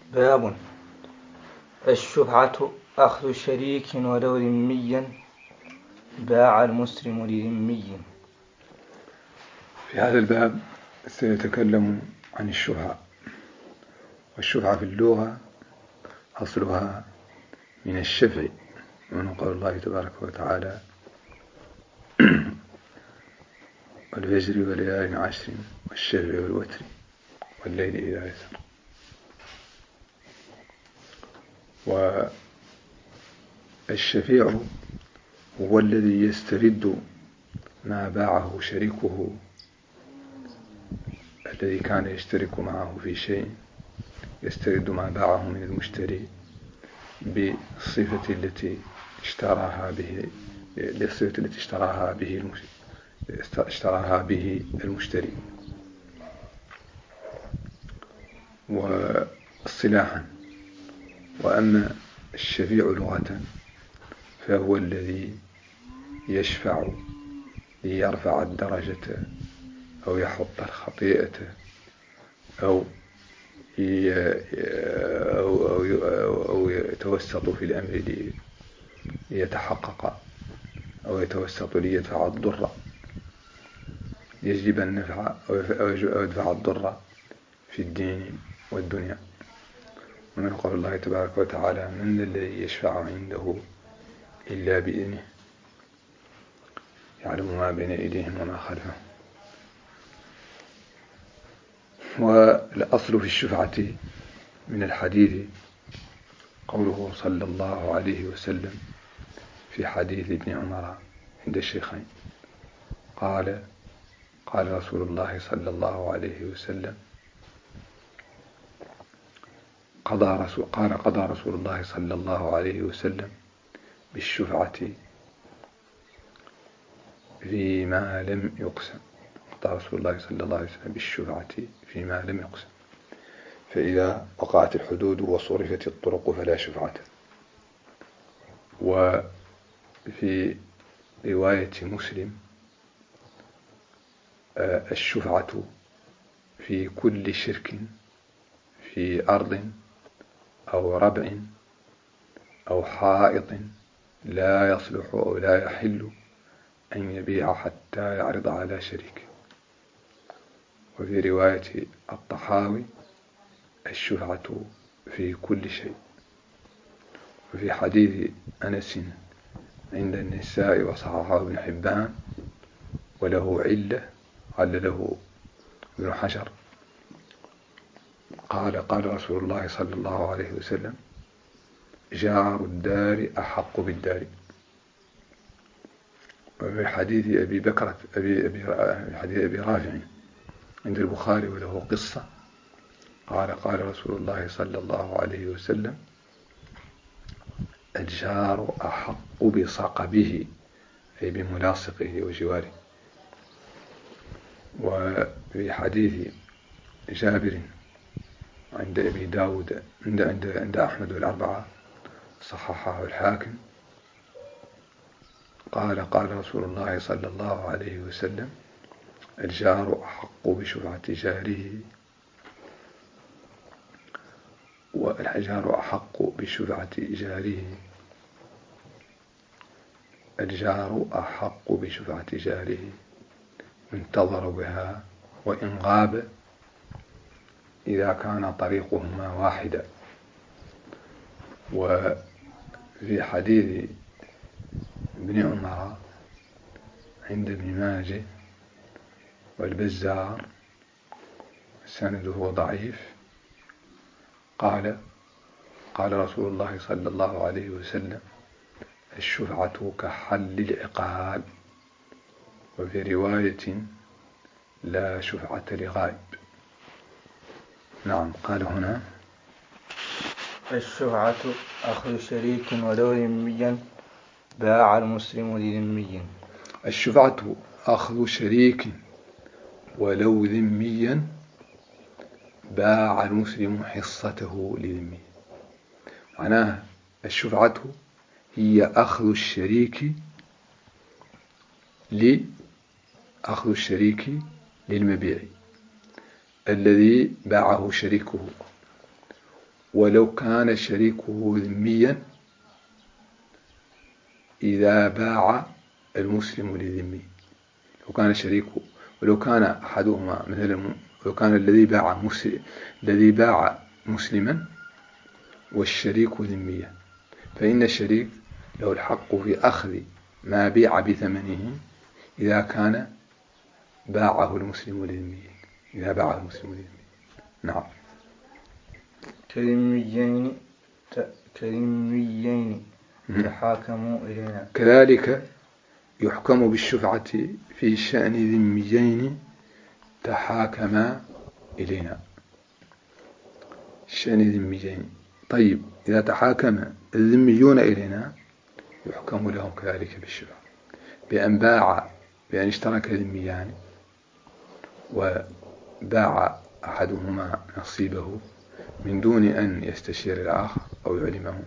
باب الشفعة أخذ شريك ولو ذميا باع المسلم لذمي. في هذا الباب سيتكلم عن الشفعة. والشفعة في اللغة أصلها من الشفع، ومن قول الله تبارك وتعالى والفجر وليال عشر والشفع والوتر والليل إذا يسر. والشفيع هو الذي يسترد ما باعه شريكه الذي كان يشترك معه في شيء، يسترد ما باعه من المشتري بالصفة التي اشتراها به المشتري. واصطلاحا، وأما الشفيع لغة فهو الذي يشفع ليرفع الدرجة أو يحط الخطيئة أو يتوسط في الأمر ليتحقق، أو يتوسط ليدفع الضر، يجلب النفع أو يدفع الضر في الدين والدنيا. ومن قول الله تبارك وتعالى من الذي يشفع عنده إلا بإذنه يعلم ما بين أيديهم وما خلفهم. والأصل في الشفعة من الحديث قوله صلى الله عليه وسلم في حديث ابن عمر عند الشيخين قال رسول الله صلى الله عليه وسلم قضى رسول الله صلى الله عليه وسلم بالشفعة فيما لم يقسم. قضى رسول الله صلى الله عليه وسلم بالشفعة فيما لم يقسم، فإذا وقعت الحدود وصرفت الطرق فلا شفعة. وفي رواية مسلم الشفعة في كل شرك في أرض أو ربع أو حائط لا يصلح أو لا يحل أن يبيع حتى يعرض على شريك. وفي رواية الطحاوي الشفعة في كل شيء. وفي حديث أنس عند النساء وصححه ابن حبان وله علة علله ابن حجر قال رسول الله صلى الله عليه وسلم جار الدار أحق بالدار. وفي حديث أبي رافع عند البخاري وله قصة قال رسول الله صلى الله عليه وسلم الجار أحق بصقبه أي بملاصقه وجواره. وفي حديث جابر عند أبي داود عند أحمد والأربعة صححه الحاكم قال رسول الله صلى الله عليه وسلم الجار أحق بشفعة جاره، والجار أحق بشفعة جاره، الجار أحق بشفعة جاره ينتظر بها وإن غاب إذا كان طريقهما واحدا. وفي حديث ابن عمر عند ابن ماجه والبزار سنده ضعيف قال رسول الله صلى الله عليه وسلم الشفعة كحل العقال. وفي رواية لا شفعة لغائب. نعم. قال هنا الشفعة أخذ شريك ولو ذميا باع المسلم لذمي. الشفعة أخذ شريك ولو ذميا باع المسلم حصته لذمي. معناها الشفعة هي أخذ الشريك للمبيع الذي باعه شريكه، ولو كان شريكه ذميا إذا باع المسلم للذمي. ولو كان أحدهما مثلا، لو كان الذي باع مسلما والشريك ذميا، فإن الشريك له الحق في أخذ ما بيع بثمنه إذا كان باعه المسلم للذمي. نعم. كذميين تحاكموا إلينا. كذلك يحكم بالشفعة في شأن ذميين تحاكما إلينا. شأن ذميين. طيب، إذا تحاكم الذميون إلينا يحكم لهم كذلك بالشفعة، بأن اشترك ذميان وباع أحدهما نصيبه من دون أن يستشير الآخر أو يعلمه،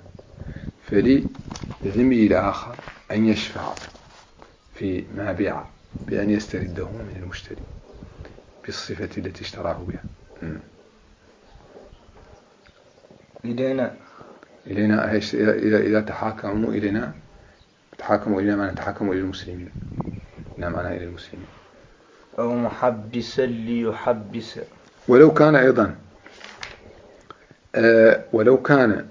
فللذمي الآخر أن يشفع في ما بيع بأن يسترده من المشتري بالصفة التي اشتراه بها. إلينا إذا تحاكموا إلينا معنى تحاكموا إلى المسلمين. نعم، معنى إلى المسلمين. أو محبسا ليحبس. ولو كان أيضا ولو كان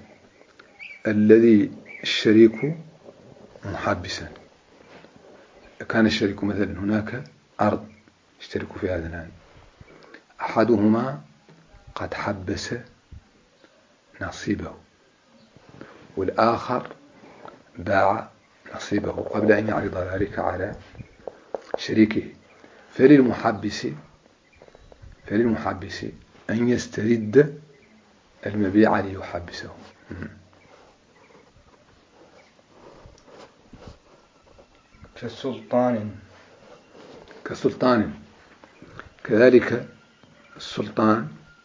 الشريك محبسا، كان الشريك مثلا هناك أرض اشتركوا في هذا الآن، أحدهما قد حبس نصيبه والآخر باع نصيبه قبل أن يعرض ذلك على شريكه، فللمحبس أن يسترد المبيع ليحبسه. كسلطان. كذلك السلطان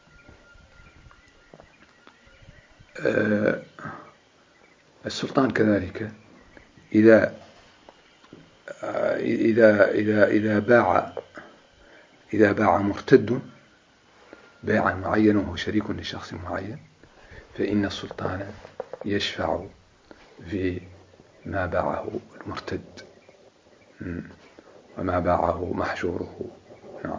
كذلك إذا باع مرتد بيعا معينا وهو شريك لشخص معين، فإن السلطان يشفع في ما باعه المرتد وما باعه محشوره. نعم.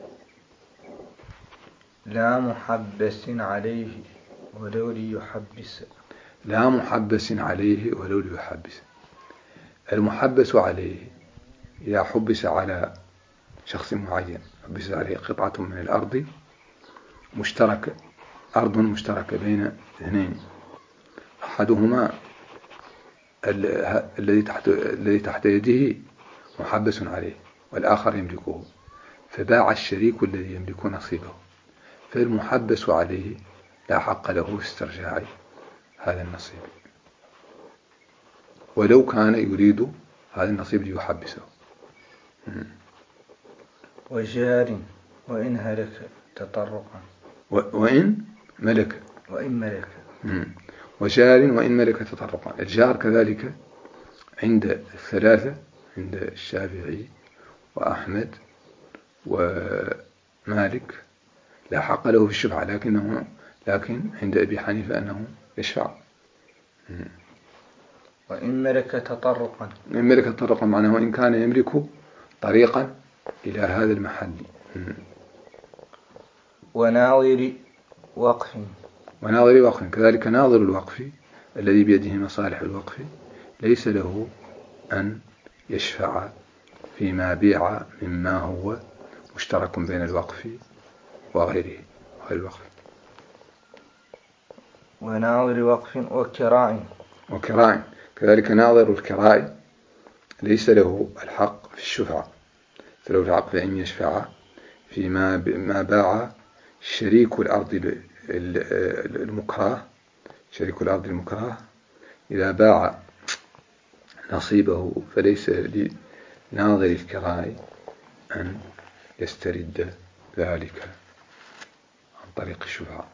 لا محبس عليه ولو ليحبس. لا محبس عليه ولو ليحبس. المحبس عليه إذا حبس على شخص معين، حبس عليه قطعة من الأرض أرض مشتركة بين اثنين، أحدهما الذي تحت يده محبس عليه والآخر يملكه، فباع الشريك الذي يملك نصيبه، فالمحبس عليه لا حق له في استرجاع هذا النصيب ولو كان يريد هذا النصيب ليحبسه. وجار وإن هلك تطرقا. وإن ملك. وجار وإن ملك تطرقا. الجار كذلك عند الثلاثة، عند الشافعي وأحمد ومالك لا حق له في الشفعة، لكن عند أبي حنيفة أنه يشفع. وإن ملك تطرقا معناه وإن كان يملك طريقا إلى هذا المحل. وناظر وقف. كذلك ناظر الوقف الذي بيده مصالح الوقف ليس له أن يشفع فيما بيع مما هو مشترك بين الوقف وغير الوقف. وناظر وقف وكراء. كذلك ناظر الكراء ليس له الحق في الشفعة، فله الحق في أن يشفع فيما باع شريك الأرض المكراه إذا باع نصيبه، فليس لناظر الكراء أن يسترد ذلك عن طريق الشفعة.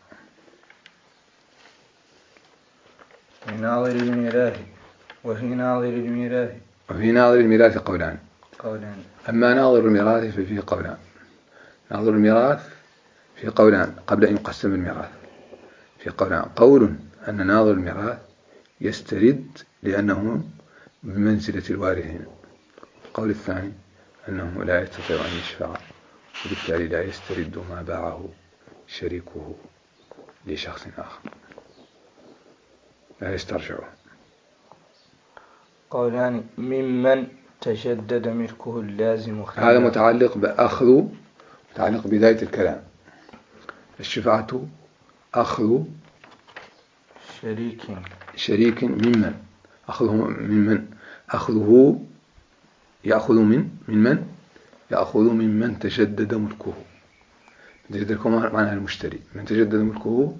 وفي ناظر الميراث قولان. أما ناظر الميراث ففيه قولان. ناظر الميراث في قولان قبل أن يقسم الميراث. في قول أن ناظر الميراث يسترد لأنه بمنزلة الوارثين. القول الثاني أنه لا يستطيع أن يشفع، وبالتالي لا يسترد ما باعه شريكه لشخص آخر، لا يسترجعه. قولان: ممن تجدد ملكه اللازم خيار. هذا متعلق بأخذ، متعلق بداية الكلام. الشفعة أخذ شريك ممن، أخذه ممن، أخذه يأخذ يأخذ ممن تجدد ملكه. تجدد ملكه معناها المشتري. من تجدد ملكه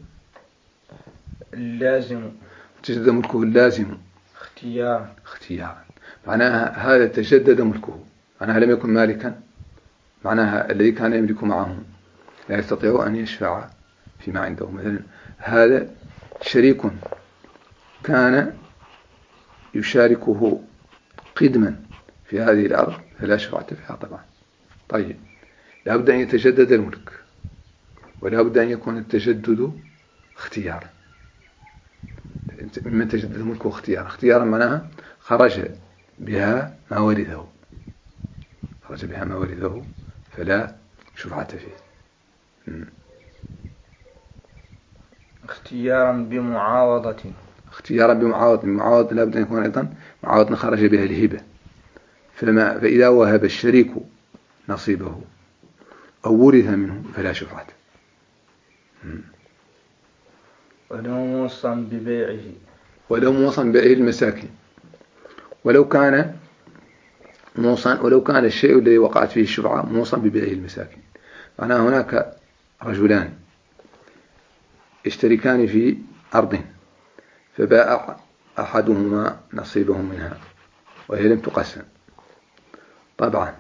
اللازم، تجدد ملكه اللازم اختيارا. معناها هذا تجدد ملكه، معناها لم يكن مالكا، معناها الذي كان يملك معه لا يستطيع أن يشفع فيما عنده. مثلا هذا شريك كان يشاركه قدما في هذه الأرض فلا شفعة فيها طبعا. طيب، لا بد أن يتجدد الملك، ولا بد أن يكون التجدد اختيارا. ممن تجدد الملك اختيارا معناها خرج بها ما ورثه فلا شفعة فيه. اختيارا بمعاوضة. المعاوضة لا بد أن يكون أيضا معاوضة خرج بها الهبة. فإذا وهب الشريك نصيبه أو ورث منه فلا شفعة. ولو موصى ببيعه المساكين، ولو كان الشيء الذي وقعت فيه الشفعة موصى ببيعه المساكين. معناها هناك رجلان يشتركان في أرض، فباع أحدهما نصيبه منها وهي لم تقسم طبعا،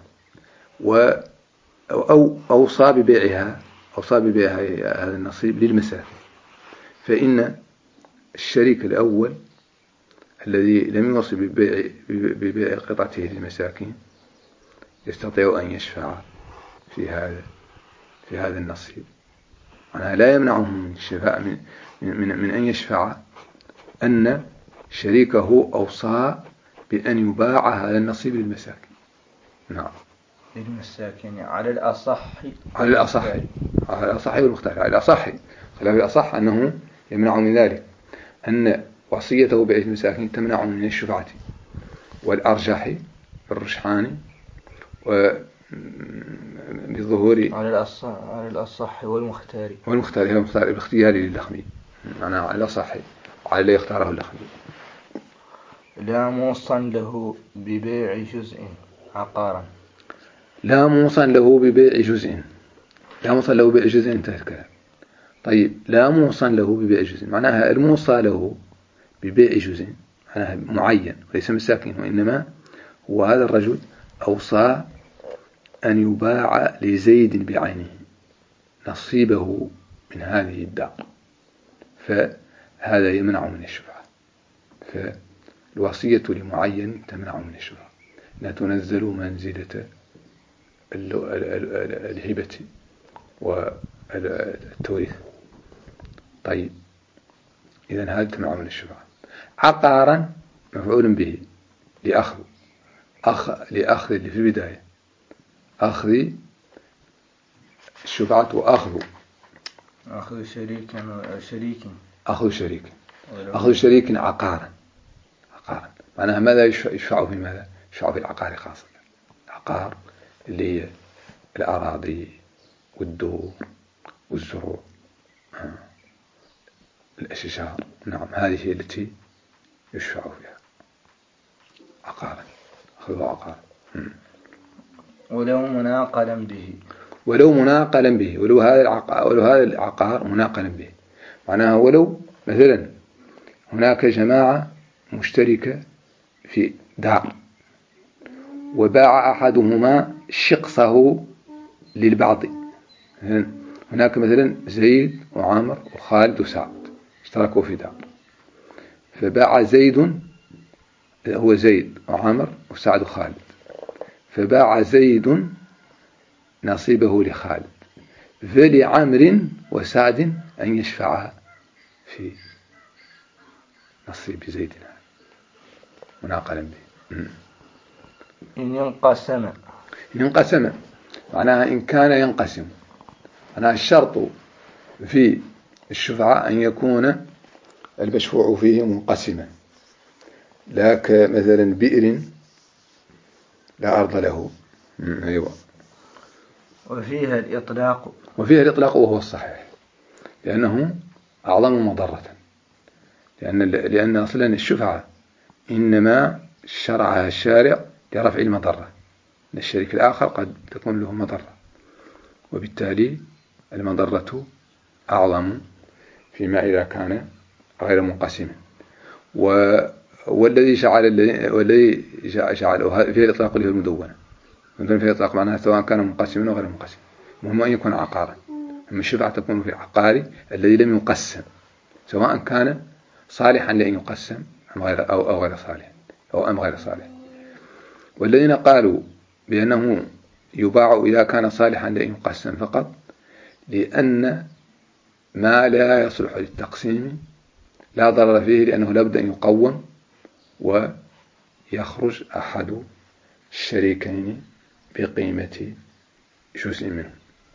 أو أوصى ببيعها هذا النصيب للمساكين. فإن الشريك الأول الذي لم يوصي ببيع قطعته للمساكين يستطيع أن يشفع في هذا النصيب. أنا لا يمنعه من الشفاء من أن يشفع أن شريكه أوصى بأن يباع هذا النصيب للمساكين. نعم، للمساكين على الأصح والمختار. على الأصح، خلاف الأصح أنه يمنع من ذلك، أن وصيته ببيع المساكين تمنع من الشفاعة. والأرجح الرجحان بالظهور على الأصح والمختار باختيار للخمي، معناه على الأصح على اللي يختاره اللخمي. لا موصى له ببيع جزء عقارا. لا موصى له ببيع جزء انتهى الكلام. طيب، لا موصى له ببيع جزء معناها الموصى له ببيع جزء معناها معين وليس مساكين، وإنما هو هذا الرجل أوصى أن يباع لزيد بعينه نصيبه من هذه الدار، فهذا يمنع من الشفعة. فالوصية لمعين تمنع من الشفعة، لا تنزل منزلة الهبة والتوريث. طيب، إذن هذا تمنع من الشفعة. عقارا مفعول به لأخذ اللي في البداية، أخذ الشفعة وأخذ شريك عقارا. معناها ماذا يشفع في ماذا؟ يشفع في العقار خاصة. العقار اللي هي الأراضي والدور والزروع الأشجار. نعم، هذه هي التي يشفع فيها عقارا، أخذ عقار. ولو مناقلا به، ولو هذا العقار مناقلا به، معناها ولو مثلا هناك جماعة مشتركة في دار، وباع أحدهما شقصه للبعض. هناك مثلا زيد وعامر وخالد وسعد اشتركوا في دار، فباع زيد، هو زيد وعامر وسعد وخالد، فباع زيد نصيبه لخالد، فلعمر وسعد أن يشفعها في نصيب زيد مناقلا به. إن ينقسم معناها إن كان ينقسم. معناها الشرط في الشفعة أن يكون المشفوع فيه منقسما، لا كمثلا بئر لا أرض له. أيوة. وفيها الإطلاق وهو الصحيح، لأنه أعظم مضرة، لأن أصلا الشفعة إنما شرعها الشارع لرفع المضرة، الشريك الآخر قد تكون له مضرة، وبالتالي المضرة أعظم فيما إذا كان غير منقسم. والذي جعله فيه الإطلاق له المدونة. مثلا فيه الإطلاق معناها سواء كان منقسما أو غير منقسم، المهم أن يكون عقارا. أما الشفعة تكون في العقار الذي لم يقسم، سواء كان صالحا لأن يقسم أو غير صالح أو غير صالح. والذين قالوا بأنه يباع إذا كان صالحا لأن يقسم فقط، لأن ما لا يصلح للتقسيم لا ضرر فيه، لأنه لابد أن يقوم ويخرج أحد الشريكين بقيمة جزء منه.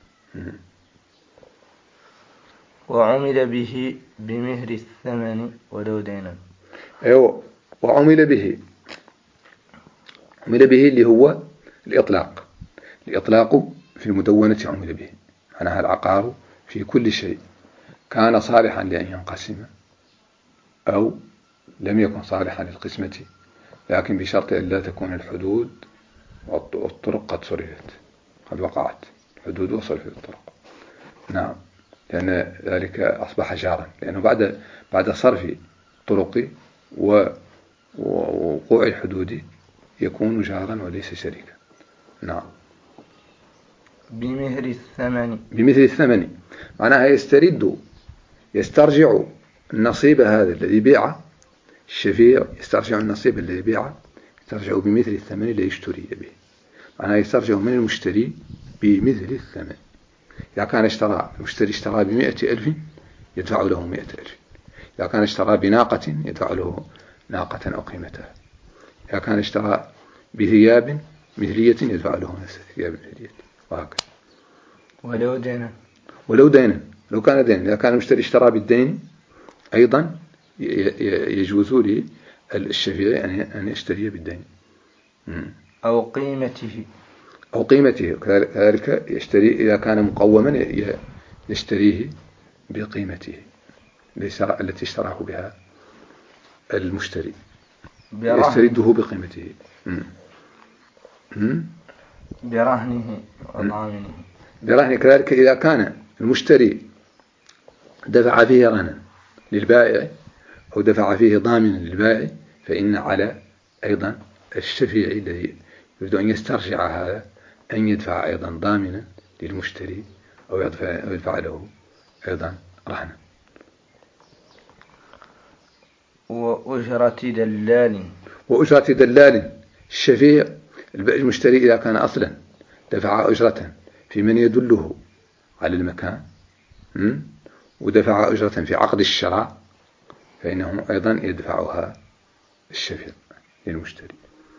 وعمل به بمهر الثمن ولو دينا. أيوة. وعمل به اللي هو الإطلاق في المدونة عمل به، معناها العقار في كل شيء كان صالحا لأن ينقسم أو لم يكن صالحا للقسمة، لكن بشرط أن لا تكون الحدود والطرق قد صرفت، قد وقعت الحدود وصرفت الطرق. نعم، لأن ذلك أصبح جارا، لأنه بعد صرف الطرق ووقوع الحدود يكون جارا وليس شريكا. نعم. بمثل الثمن معناها يسترجع النصيب هذا الذي بيع الشفيع، يسترجع النصيب الذي بيع، يسترجع بمثل الثمن الذي اشتري به. معناها يسترجع من المشتري بمثل الثمن. إذا كان المشتري اشترى ب100,000 يدفع له 100,000. إذا كان اشترى بناقة يدفع له ناقة أو قيمتها. إذا كان اشترى بثياب مثلية يدفع له نفس الثياب المثلية، وهكذا. ولو دينا لو كان دينا، إذا كان المشتري اشترى بالدين أيضا يجوز للشفيع أن يشتري بالدين. أو قيمته كذلك يشتري إذا كان مقوما يشتريه بقيمته التي اشتراه بها المشتري، يسترده بقيمته برهنه وضامنه. برهن كذلك إذا كان المشتري دفع فيه رهنا للبائع أو دفع فيه ضامنا للبائع، فإن على أيضا الشفيع الذي يريد أن يسترجع هذا أن يدفع أيضا ضامنا للمشتري أو يدفع له أيضا رهنا. وأجرة دلال الشفيع المشتري إذا كان أصلا دفع أجرة في من يدله على المكان ودفع أجرة في عقد الشراء، فإنه أيضا يدفعها الشفيع للمشتري.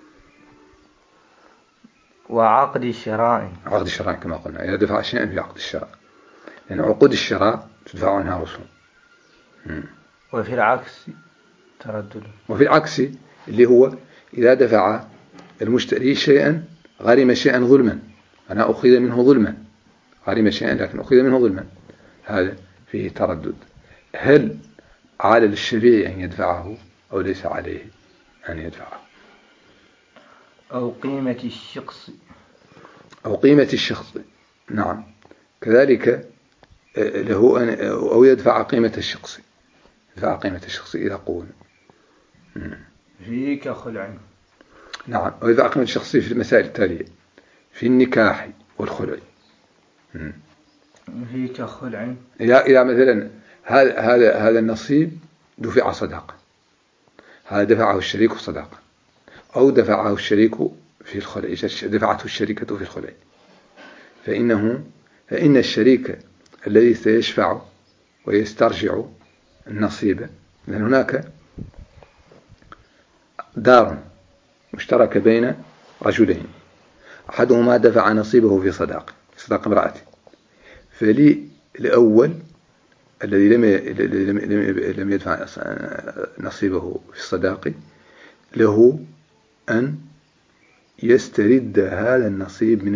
وعقد الشراء كما قلنا، إذا دفع شيئا في عقد الشراء، لأن عقود الشراء تدفع عنها رسوم. وفي العكس تردد. وفي العكس اللي هو إذا دفع المشتري شيئا غرم شيئا ظلما، أنا أخذ منه ظلما، غرم شيئا لكن أخذ منه ظلما، هذا فيه تردد، هل على الشفيع أن يدفعه أو ليس عليه أن يدفعه. أو قيمة الشخص. نعم، كذلك له أو يدفع قيمة الشخص، إذا قول فيه كخلع. نعم، أو يدفع قيمة الشخص في المسائل التالية: في النكاح والخلع. فيه كخلع إذا مثلا هذا النصيب دفع صداقة، هذا دفعه الشريك صداقة، أو دفعه الشريك في الخلع، دفعته الشركة في الخلع، فإن الشريك الذي سيشفع ويسترجع النصيب، لأن هناك دار مشتركة بين رجلين، أحدهما دفع نصيبه في صداق امرأته، فللأول الذي لم يدفع نصيبه في الصداق له أن يسترد هذا النصيب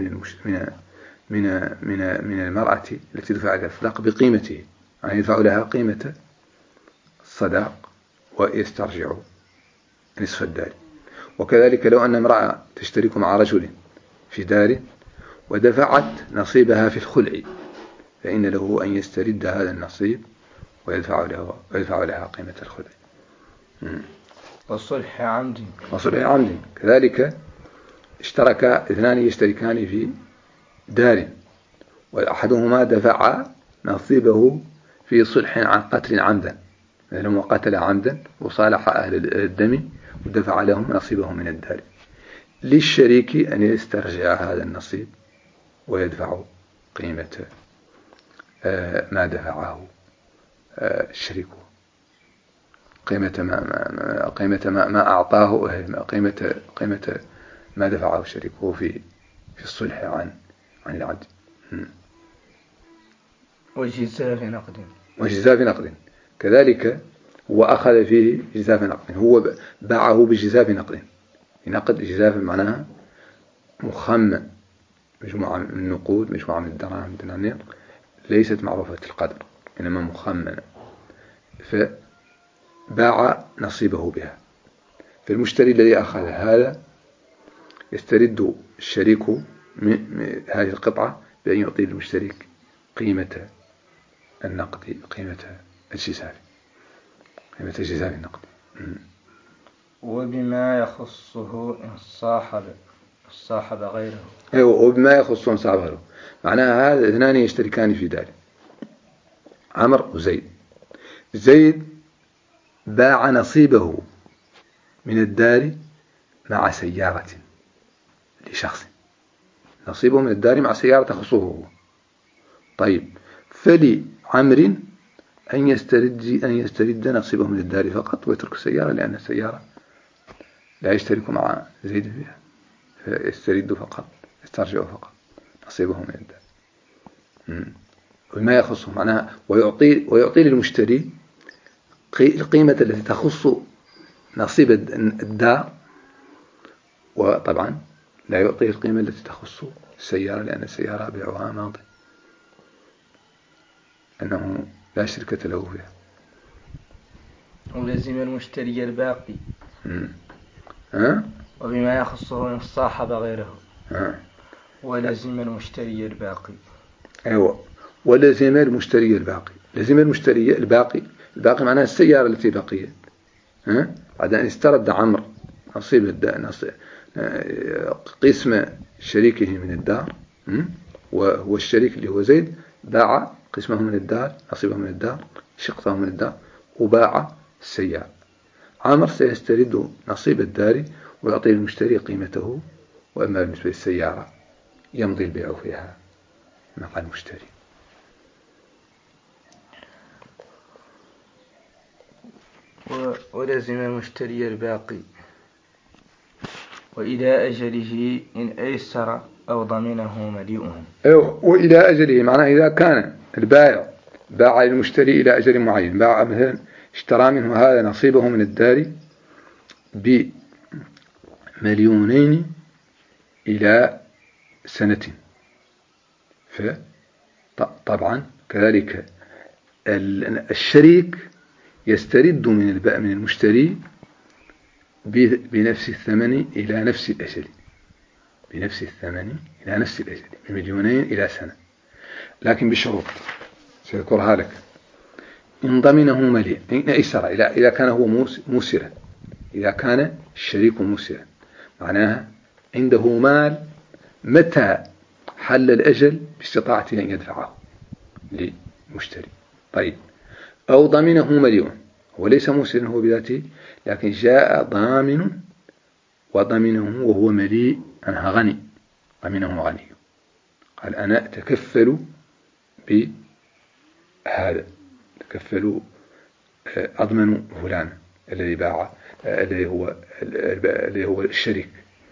من المرأة التي دفع لها الصداق بقيمته، يعني يدفع لها قيمة الصداق ويسترجع نصف الدار. وكذلك لو أن امرأة تشترك مع رجل في دار ودفعت نصيبها في الخلع، فإن له أن يسترد هذا النصيب ويدفع لها قيمة الخلع. وصلح عمد كذلك اشترك اثنان يشتركان في دار، وأحدهما دفع نصيبه في صلح عن قتل عمدا، لما قتل عمدا وصالح أهل الدم ودفع لهم نصيبهم من الدار، للشريك أن يسترجع هذا النصيب ويدفع قيمة ما دفعه شريكه، قيمة ما أعطاه، قيمة ما دفعه شريكه في الصلح عن العبد. وجزاف نقد كذلك هو أخذ فيه جزاف نقد، هو باعه بجزاف نقد. نقد جزاف معناها مخمن، مجموعة من النقود، مجموعة من الدراهم دنانير ليست معروفة القدر إنما مخمنة، فباع نصيبه بها. فالمشتري الذي أخذ هذا يسترد الشريك من هذه القطعة بأن يعطي المشترك قيمة النقد، قيمة الجزاف النقد. وبما يخصه إن صاحب غيره. أيوة، وبما يخصه إن صاحب غيره معناها هذا اثنان يشتركان في دار، عمرو وزيد. زيد باع نصيبه من الدار مع سيارة لشخص، نصيبه من الدار مع سيارة تخصه هو. طيب، فلعمر أن يسترد نصيبه من الدار فقط ويترك السيارة، لأن السيارة لا يشترك مع زيد فيها، فيسترد فقط، يسترجع فقط نصيبه من الدار. وما يخصه معناها ويعطي للمشتري القيمة التي تخص نصيب الدار، وطبعا لا يعطيه القيمة التي تخص السيارة، لأن السيارة بيعها ماضي، أنه لا شركة له فيها. ولزم المشتري الباقي. وبما يخصه إن صاحب غيره. ولزم المشتري الباقي. أيوة، ولزم المشتري الباقي. لزم المشتري الباقي معناها السيارة التي بقيت. بعد أن استرد عمرو نصيب قسم شريكه من الدار، وهو الشريك اللي هو زيد باع قسمه من الدار، نصيبه من الدار، شقته من الدار، وباع السيارة. عمرو سيسترد نصيب الدار ويعطي المشتري قيمته، وأما بالنسبة للسيارة يمضي البيع فيها مع المشتري. ولزم المشتري الباقي وإلى أجله إن أيسر أو ضمنه مليئه. وإلى أجله معناه إذا كان البائع باع للمشتري إلى أجل معين، باع مثلا اشترى منه هذا نصيبه من الدار ب2,000,000 إلى سنة، فطبعا كذلك الشريك يسترد من المشتري بنفس الثمن إلى نفس الأجل، ب2,000,000 إلى سنة، لكن بشروط سيذكرها لك. إن ضمنه مليء، إن أيسر، إذا كان هو موسرا، إذا كان الشريك موسرا معناها عنده مال متى حل الأجل باستطاعته أن يدفعه للمشتري. طيب، أو ضمنه مليء، هو ليس موسرا هو بذاته، لكن جاء ضامن وضمنه وهو مليء، أنها غني، ضمنه غني، قال أنا أتكفل بهذا، تكفل أضمن فلان الذي باع، الذي هو الشريك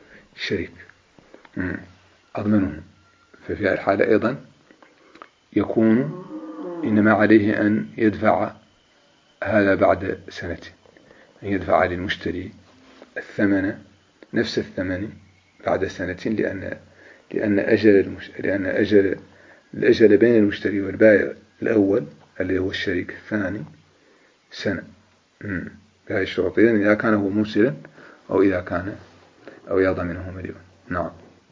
أضمنه. ففي هذه الحالة أيضا يكون إنما عليه أن يدفع هذا بعد سنة، أن يدفع للمشتري الثمن، نفس الثمن بعد سنة، لأن الأجل بين المشتري والبائع الأول الذي هو الشريك الثاني سنة. بهذه الشروطين، إذا كان هو موسلا أو إذا ضمنه مليون. نعم.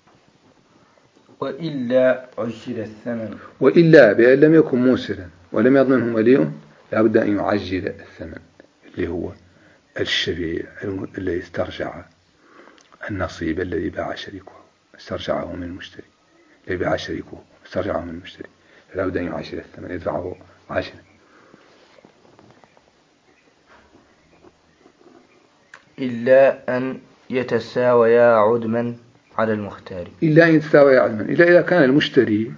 وإلا عجل الثمن، وإلا بأن لم يكن موسلا ولم يضمنه مليون لابد أن يعجل الثمن، اللي هو الشبيع الذي استرجع النصيب الذي باع شريكه، استرجعه من المشتري، الذي باع شريكه استرجعه من المشتري، لابد أن يعجل الثمن، يدفعه عاجلا. إلا أن يتساويا عدما على المختار، إلا أن يتساويا عدما، إلا إذا كان المشتري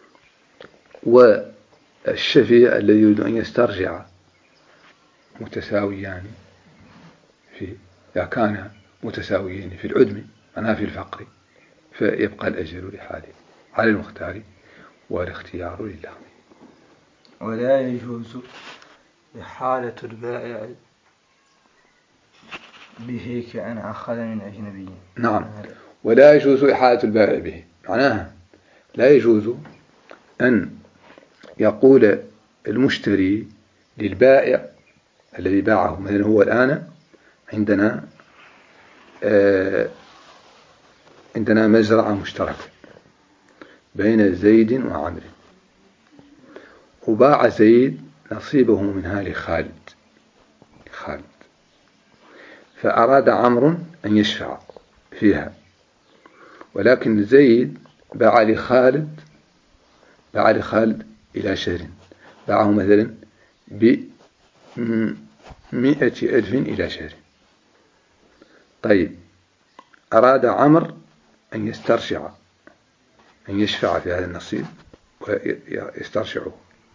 والشفيع الذي يريد أن يسترجع متساويان إذا كان متساويين في العدم معناها في الفقر، فيبقى الأجل لحاله على المختار والاختيار لله. ولا يجوز إحالة البائع به كأن أخذ من أجنبي. نعم. ولا يجوز إحالة البائع به، معناها لا يجوز أن يقول المشتري للبائع الذي باعه، مثلا هو الآن عندنا مزرعة مشتركة بين زيد وعمر، وباع زيد نصيبه منها لخالد، فأراد عمرو أن يشفع فيها، ولكن زيد باع لخالد إلى شهر، باعه مثلا ب100,000 إلى شهر. طيب أراد عمرو أن يسترشع، أن يشفع في هذا النصيب ويسترشعه،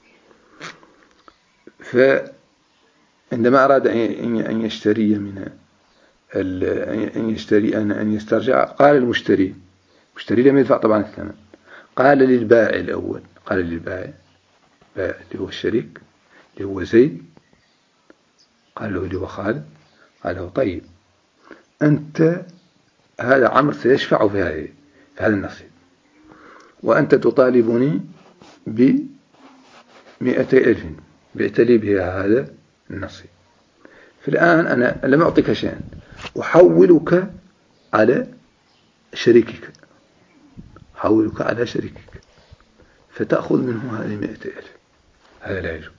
فعندما أراد أن يشتري أن يسترجع، قال المشتري لم يدفع طبعا الثمن، قال للبائع الأول، اللي هو الشريك اللي هو زيد، قال له اللي هو خالد، قال له طيب أنت هذا عمرو سيشفع في هذا النصيب، وأنت تطالبني ب200,000 بعت لي بها هذا النصيب، فالآن أنا لم أعطيك شيئا، أحولك على شريكك، فتأخذ منه هذه 100,000. هذا لا يجوز.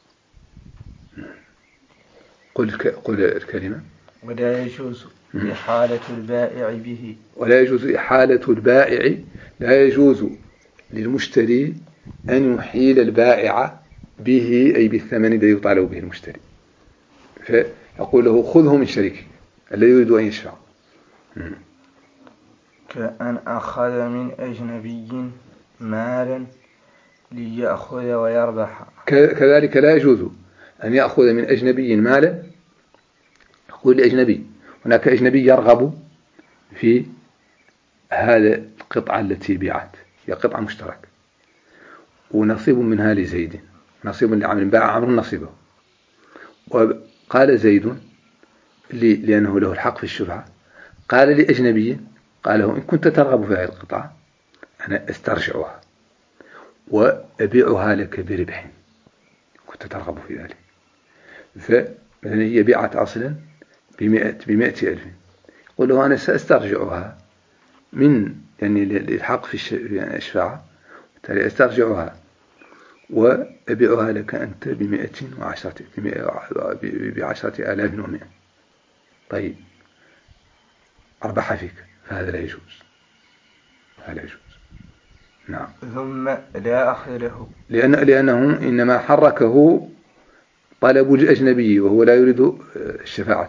قل الكلمة. ولا يجوز إحالة البائع به، ولا يجوز إحالة البائع، لا يجوز للمشتري أن يحيل البائع به، أي بالثمن الذي يطالب به المشتري، فيقول له خذه من شريكك الذي يريد أن يشفع. كأن أخذ من أجنبي مالا ليأخذ ويربح. كذلك لا يجوز أن يأخذ من أجنبي مالا، يقول لأجنبي، هناك أجنبي يرغب في هذا القطعة التي بيعت، هي قطعة مشتركة ونصيب منها لزيد، نصيب لعمر، باع عمرو نصيبه، وقال زيد لأنه له الحق في الشفعة، قال لأجنبي، قال له إن كنت ترغب في هذه القطعة أنا أسترجعها وأبيعها لك بربح، كنت ترغب في ذلك. فمثلا هي بيعت أصلا ب100,000، يقول له أنا سأسترجعها يعني للحق في الشفاعة، بالتالي أسترجعها وأبيعها لك أنت ب10,100. طيب أربح فيك، فهذا لا يجوز. نعم. ثم لا أخذ له، لأنه إنما حركه طلب الأجنبي وهو لا يريد الشفاعة.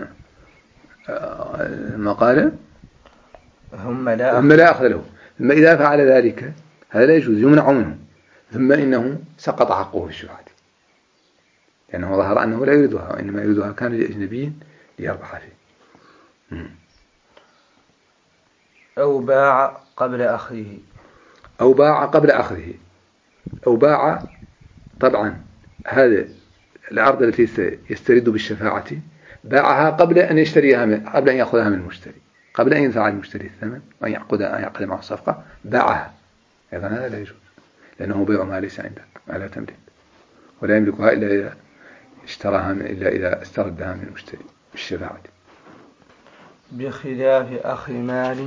ما قال ثم لا أخذ له، ثم إذا فعل ذلك هذا لا يجوز، يمنع منه، ثم إنه سقط حقه في الشفاعة، لأنه ظهر أنه لا يريدها، وإنما يريدها كان لأجنبي ليربح فيه. أو باع قبل أخذه. أو باع قبل أخذه. أو باع، طبعا هذا العرض التي يسترد بالشفاعة باعها قبل أن يشتريها، قبل أن يأخذها من المشتري، قبل أن يدفع المشتري الثمن وأن يعقد معه الصفقة باعها. أيضا هذا لا يجوز، لأنه بيع ما ليس عندك، ما لا تملك، ولا يملكها إلا إذا اشتراها إلا إذا استردها من المشتري بالشفاعة. بخلاف أخذ مال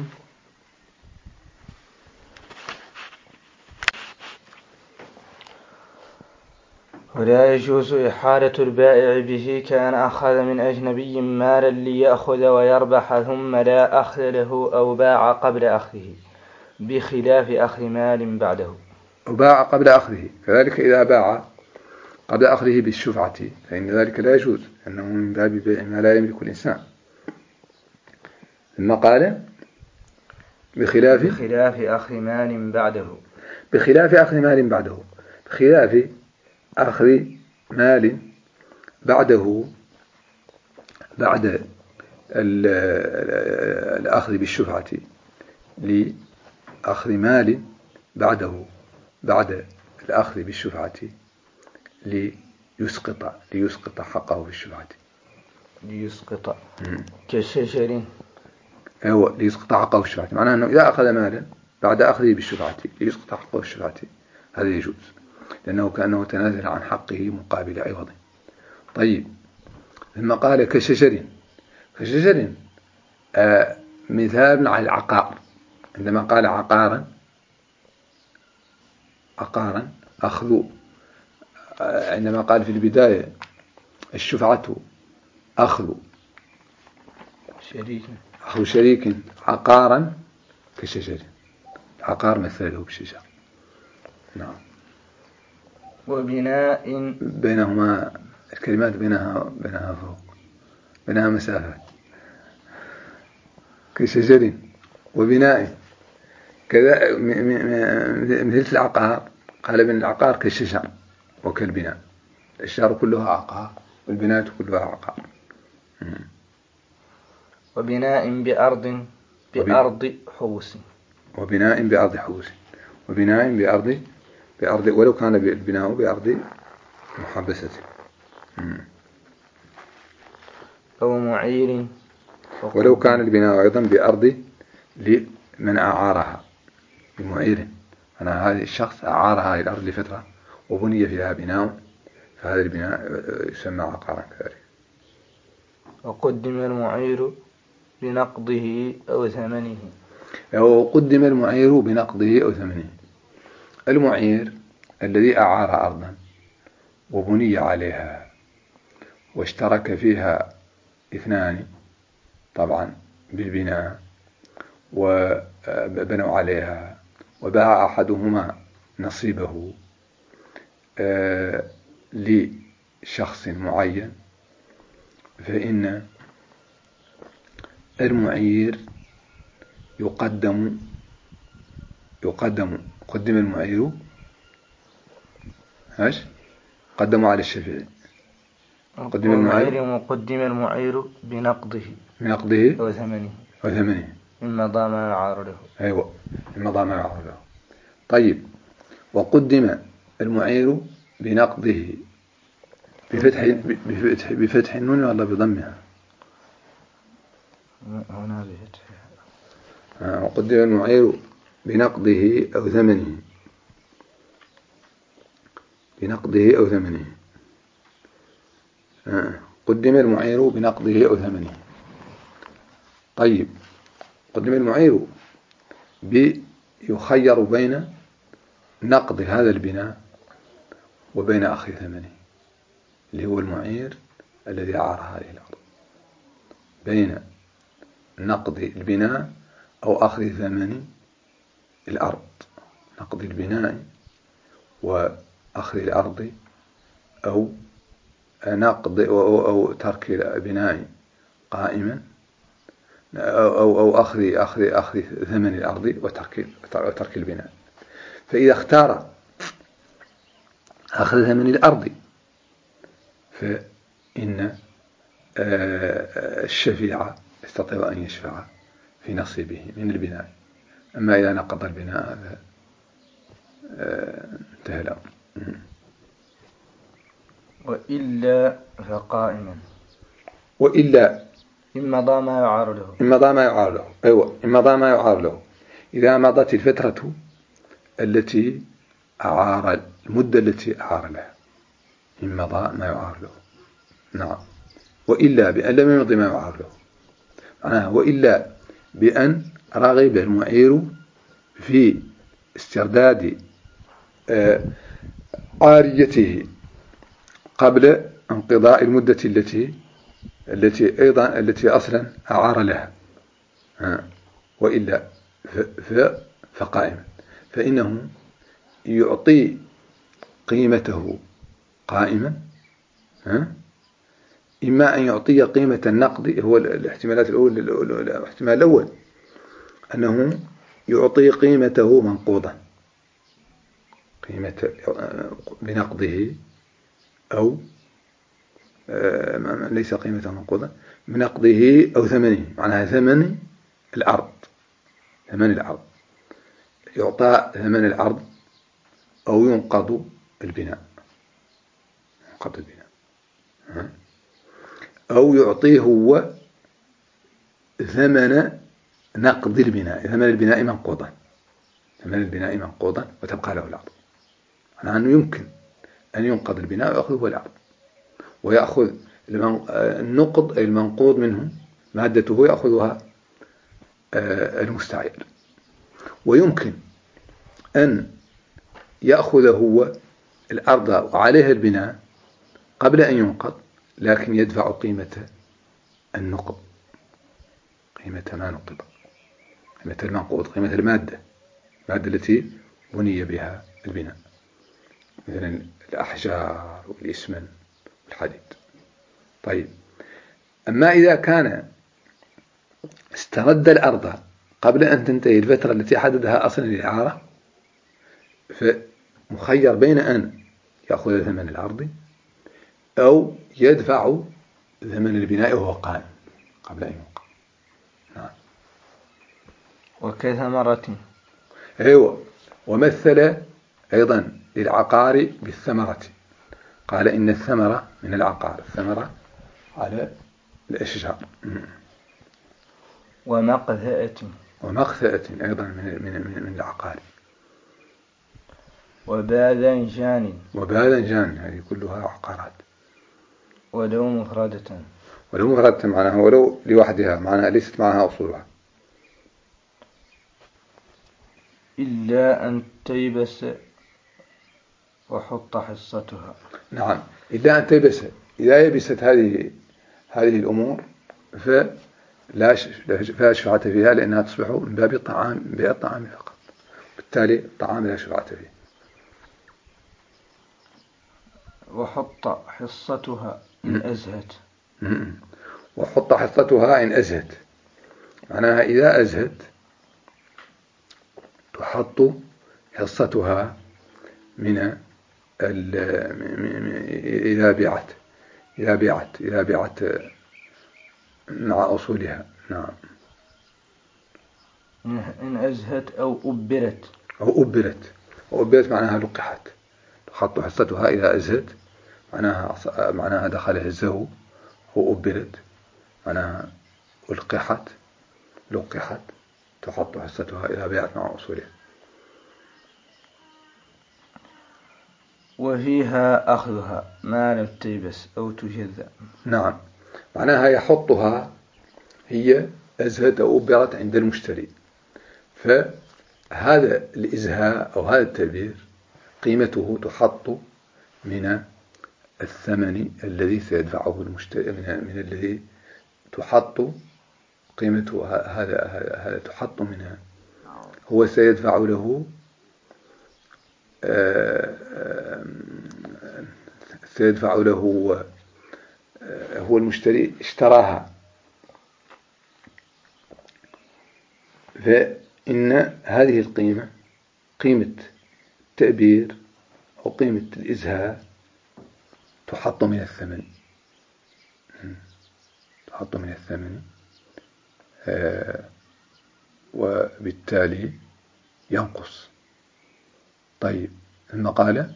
ولا يجوز إحالة البائع به كان أخذ من أجنبي مالا ليأخذ ويربح ثم لا أخذ له أو باع قبل أخذه، بخلاف أخذ مال بعده. وباع قبل أخذه، كذلك إذا باع قبل أخذه بالشفعة فإن ذلك لا يجوز، أنه من باب بيع ما لا يملك الإنسان. ثم قال بخلاف أخذ مال بعده. بخلاف أخذ مال بعده. بخلاف أخذ مال بعده، بعد الأخذ بالشفعة، لأخذ مال بعده بعد الأخذ بالشفعة ليسقط حقه في الشفعة. ليسقط كشجر. هو ليسقط حقه في الشفعة، معناه أنه إذا أخذ مالا بعد أخذه بالشفعة ليسقط حقه في الشفعة هذا يجوز، لأنه كأنه تنازل عن حقه مقابل عوض. طيب، ثم قال كشجر. كشجر مثال على العقار، عندما قال عقارا أخذ، عندما قال في البداية الشفعة أخذ شريك عقارا كشجر، عقار مثله بالشجر. نعم. وبناء بينهما الكلمات بينها فوق، بينها مسافات. كشجر وبناء كذا مثل العقار، قال بين العقار كالشجر وكالبناء، الشجر كلها عقار والبناء كلها عقار. وبناء بأرض حوس. وبناء بأرض حوس. وبناء بأرض ولو كان البناء بأرض محبسة. أو معير. ولو كان البناء أيضا بأرض لمن أعارها، بمعير، أنا هذا الشخص أعارها الأرض لفترة وبني فيها بناء، فهذا البناء يسمى عقارا كذلك. وقدم المعير بنقضه أو ثمنه. وقدم المعير بنقضه أو ثمنه. المعير الذي أعار أرضا وبني عليها واشترك فيها اثنان طبعا بالبناء وبنوا عليها وباع أحدهما نصيبه لشخص معين، فإن المعير قدم المعير قدموا على الشفيع. قدم المعير بنقضه أو ثمنه مما ضام يعار له. أيوة، مما ضام يعار له. طيب، وقدم المعير بنقضه بفتح النون ولا بضمها؟ هنا بفتحها. وقدم المعير بنقضه أو ثمنه. بنقضه أو ثمنه. قدم المعير بنقضه أو ثمنه. طيب، قدم المعير يخير بين نقض هذا البناء وبين أخذ ثمنه، اللي هو المعير الذي أعار هذه الأرض، بين نقض البناء أو أخذ ثمن الأرض، نقض البناء وأخذ الأرض، أو نقض أو ترك البناء قائما، أو أخذ ثمن الأرض وترك البناء. فإذا اختار أخذ ثمن الأرض فإن الشفيع يستطيع أن يشفع في نصيبه من البناء. أما إذا نقض البناء انتهى الأمر. وإلا فقائما. وإلا إن مضى ما يعار له. إن مضى ما يعار له. أيوة، إن مضى ما يعار له، إذا مضت الفترة التي أعار، المدة التي أعار لها، إن مضى ما يعار له. نعم. وإلا بأن لم يمضي ما يعار له، معناها وإلا بأن رغب المعير في استرداد عاريته قبل انقضاء المدة التي أصلا أعار لها. وإلا فقائما، فإنه يعطي قيمته قائما. إما أن يعطي قيمة النقد، هو الاحتمالات الاحتمال الأول أنه يعطي قيمته منقوضا، قيمة بنقده، أو ليس قيمة منقوضا، بنقده أو ثمنه، معناها ثمن العرض، يعطى ثمن العرض، أو ينقض البناء، أو يعطيه هو ثمن نقد البناء، ثمن البناء منقوضا، وتبقى له العرض. معناها أنه يمكن أن ينقض البناء ويأخذ هو العرض، ويأخذ النقض المنقوض منه مادته يأخذها المستعير. ويمكن أن يأخذ هو الأرض وعليها البناء قبل أن ينقض، لكن يدفع قيمة النقض، قيمة ما نقض، قيمة المنقوض، قيمة المادة التي بني بها البناء، مثلا الأحجار والإسمن والحديد. طيب، أما إذا كان استرد الأرض قبل أن تنتهي الفترة التي حددها أصلا الإعارة، فمخير بين أن يأخذ ثمن الأرض أو يدفع ثمن البناء وهو قائم قبل أن ينقض. نعم. وكثمرة. أيوة. ومثل أيضا للعقار بالثمرة، قال إن الثمرة من العقار، الثمرة على الأشجار. ومقثأة أيضا من العقار. وباذنجان. هذه كلها عقارات. ولو مفردة معناها ولو لوحدها، معناها ليست معها أصولها. إلا أن تيبس وحط حصتها. نعم، إلا أن تيبس، إذا يبست هذه الأمور فلا شفعة فيها، لأنها تصبح من باب الطعام فقط، بالتالي الطعام لا شفعة فيه. وحط حصتها إن أزهت. وحط حصتها إن أزهت، معناها إذا أزهت تحط حصتها من إذا بيعت مع أصولها. نعم. إن أزهت أو أبرت. وأبرت معناها لقحت، تحط حصتها إذا أزهت، معناها دخلها الزهو، وأبرت معناها لقحت، تحط حصتها إذا بيعت مع أصولها. وفيها أخذها ما لم تيبس أو تجذأ. نعم، معناها يحطها، هي أزهت أو أبرت عند المشتري، فهذا الإزهاء أو هذا التبير قيمته تحط من الثمن الذي سيدفعه المشتري، من الذي تحط قيمته، هذا تحط منها، هو سيدفع له هو المشتري اشتراها، فإن هذه القيمة، قيمة التأبير أو قيمة الإزهاء، تحط من الثمن، تحط من الثمن، وبالتالي ينقص. طيب ثم قال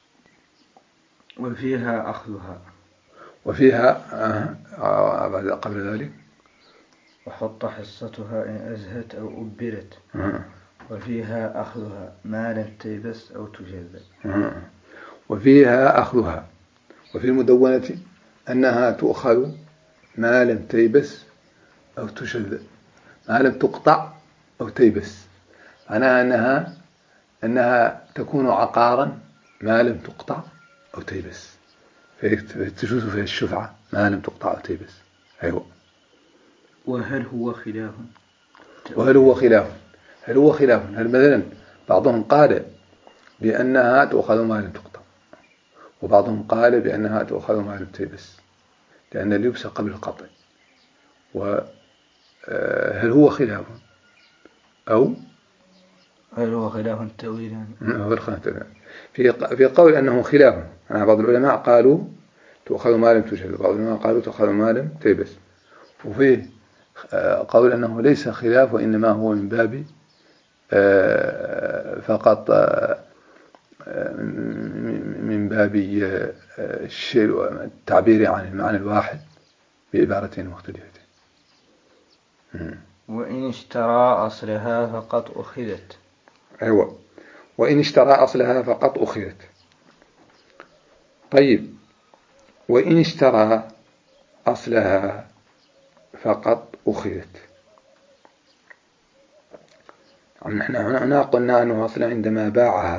وفيها أخذها، وفيها قبل ذلك وحط حصتها إن أزهت أو أبرت، وفيها أخذها ما لم تيبس أو تجذب. وفيها أخذها، وفي المدونة أنها تؤخذ ما لم تيبس أو تشذ، ما لم تقطع أو تيبس، معناها أنها تكون عقارا ما لم تقطع أو تيبس، فتجوز فيها الشفعة ما لم تقطع أو تيبس. أيوة. وهل هو خلاف؟ وهل هو خلاف؟ هل مثلا بعضهم قال بأنها تؤخذ ما لم تقطع، وبعضهم قال بأنها تؤخذ ما لم تيبس، لأن اللبس قبل القطع. وهل هو خلاف أو هل هو خلاف التأويل؟ في قول أنه خلاف، بعض العلماء قالوا تؤخذ ما لم تجهز، بعض العلماء قالوا تؤخذ ما لم تيبس، وفيه قول أنه ليس خلاف وإنما هو من باب فقط من باب التعبير عن المعنى الواحد بعبارتين مختلفتين. وإن اشترى أصلها فقد أخذت. أيوة، وإن اشترى أصلها فقد أخذت. طيب، وإن اشترى أصلها فقد أخذت، نحن هنا قلنا أنه أصلا عندما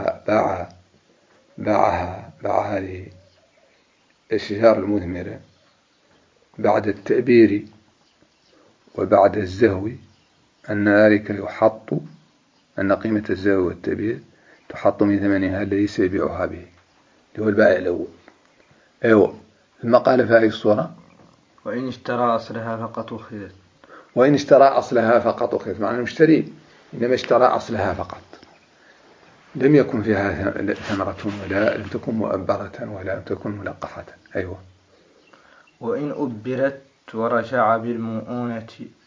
باع هذه الشجار المثمرة بعد التأبير وبعد الزهو، أن ذلك يحط، أن قيمة الزهو والتأبير تحط من ثمنها الذي سيبيعها به، اللي هو البائع الأول. أيوة. ثم قال في هذه الصورة وإن اشترى أصلها فقد أخذت. وإن اشترى أصلها فقد أخذت، معنى المشتري إنما اشترى أصلها فقط، لم يكن فيها ثمرة ولا لم تكن مؤبرة ولا لم تكن ملقحة. أيوة. وإن أبرت ورجع بالمؤونة.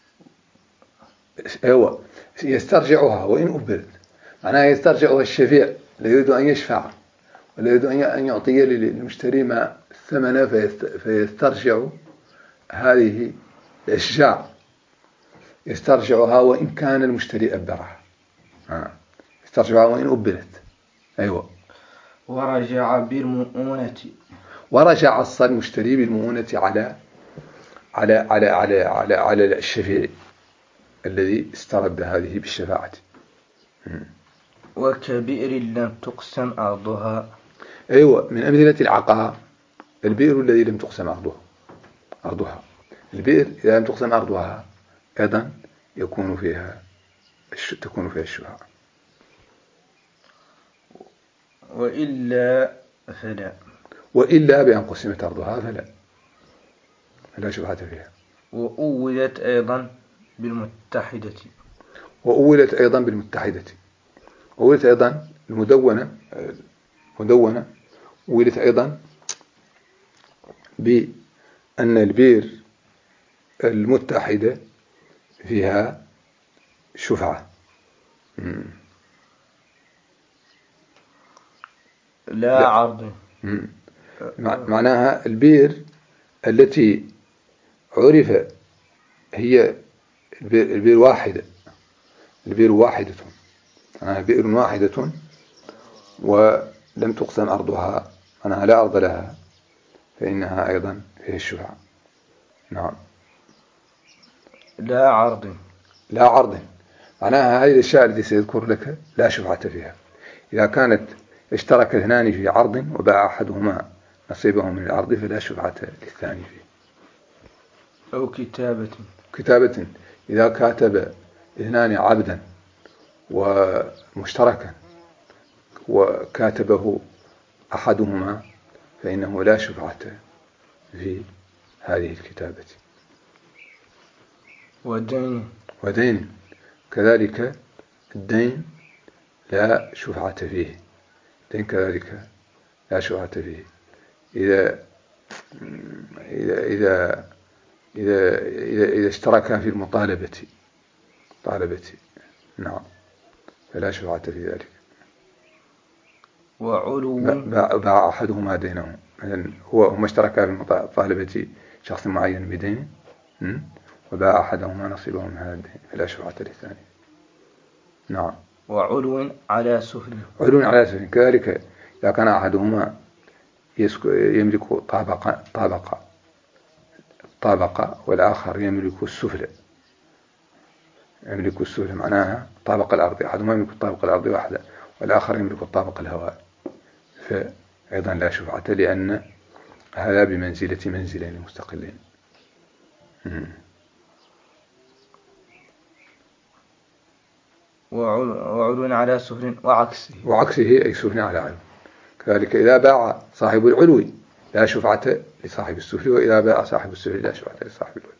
أيوة، يسترجعها. وإن أبرت معناها يسترجعها الشفيع، لا يريد أن يشفع ولا يريد أن يعطي للمشتري ما الثمن، فيسترجع هذه الأشجار، يسترجعها وإن كان المشتري أبرها، يسترجعها وإن أبرت. أيوة. ورجع بالمؤونة، ورجع المشتري بالمؤونة على الشفيع الذي استرد هذه بالشفاعة. وكبئر لم تقسم أرضها. أيوة، من أمثلة العقار البئر الذي لم تقسم أرضها. البئر إذا لم تقسم أرضها أيضا تكون فيها الشفاعة. وإلا فلا. وإلا بأن قسمت أرضها فلا شبهة فيها. وأولت أيضا بالمتحدة. وأولت أيضا بالمتحدة. أولت أيضا المدونة أولت أيضا بأن البئر المتحدة فيها شفعة. لا عرض. معناها البئر التي عرف هي البئر واحدة، بئر واحدة ولم تقسم أرضها، أنها لا أرض لها، فإنها أيضا فيها الشفعة. نعم. لا عرض معناها هذه الأشياء التي سيذكر لك لا شفعة فيها. إذا كانت اشترك اثنان في عرض وباع أحدهما نصيبه من العرض فلا شفعة للثاني فيه. أو كتابة، إذا كاتب اثنان عبدا ومشتركا وكاتبه أحدهما فإنه لا شفعة في هذه الكتابة. ودين كذلك، الدين لا شفعة فيه، الدين كذلك لا شفعة فيه. إذا إذا اشتركا في المطالبة نعم فلا شفعة في ذلك. وعلو باع أحدهما دينه، مثلا هما اشتركا في مطالبة شخص معين بدين وباع أحدهما نصيبه من هذا الدين فلا شفعة للثاني. نعم. وعلو على سفل، علو على سفل كذلك إذا كان أحدهما يملك طابقة والآخر يملك السفل. معناها طابق الأرض، أحدهما يملك الطابق الأرض واحدة والآخر يملك الطابق الهواء، فأيضا لا شفعة لأن هذا بمنزلة منزلين مستقلين. وعلو على سفل وعكسه أي سفل على علو. كذلك إذا باع صاحب العلو لا شفعة لصاحب السفل، وإذا باع صاحب السفل لا شفعة لصاحب العلو.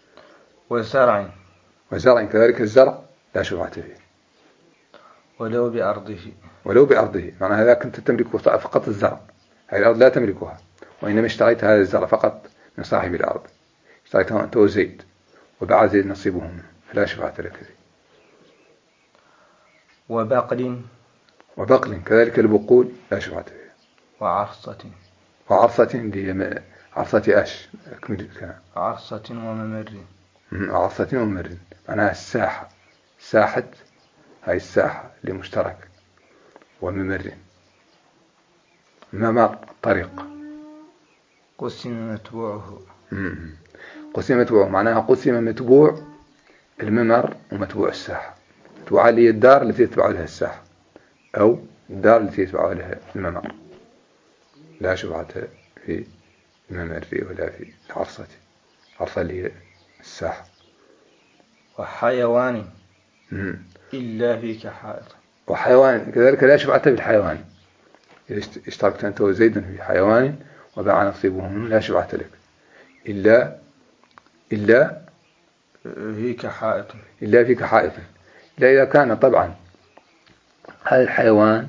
وزرع كذلك الزرع لا شفعة فيه ولو بأرضه، معنى هذا كنت تملك فقط الزرع، هذه الأرض لا تملكها، وإنما اشتريت هذا الزرع فقط من صاحب الأرض، اشتريته أنت وزيد وباع زيد نصيبه منه فلا شفعة لك فيه. وبقل كذلك البقول لا شفعة فيه. وعرصة دي عرصة أش عرصة وممر معناها ساحة هاي الساحة اللي مشترك، وممر طريق قسم متبوعه معناها قسم متبوع الممر ومتبوع الساحة. متبوعة هي الدار التي يتبع لها الساحة أو الدار التي يتبع لها الممر، لا شفعة في الممر ولا في العرصة اللي هي الساحة. وحيوان إلا فيك حائط، وحيوان كذلك لا شفعة بالحيوان. إذا اشتركت أنت وزيد في حيوان وباع نصيبه منه لا شفعة لك إلا فيك حائط، لا إذا كان طبعا هذا الحيوان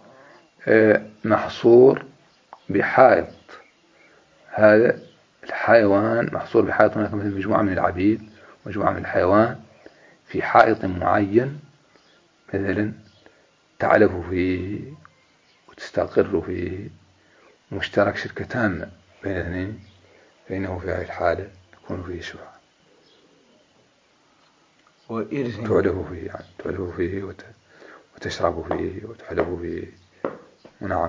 محصور بحائط. هذا الحيوان محصور بحائط، هناك مثل مجموعة من العبيد مجموعة من الحيوان في حائط معين مثلا تعلف فيه وتستقر فيه، مشترك شركة تامة بين اثنين، فإنه في هذه الحالة يكون فيه شفعة. تعلف فيه وتشرب فيه وتحلب فيه، ونعم،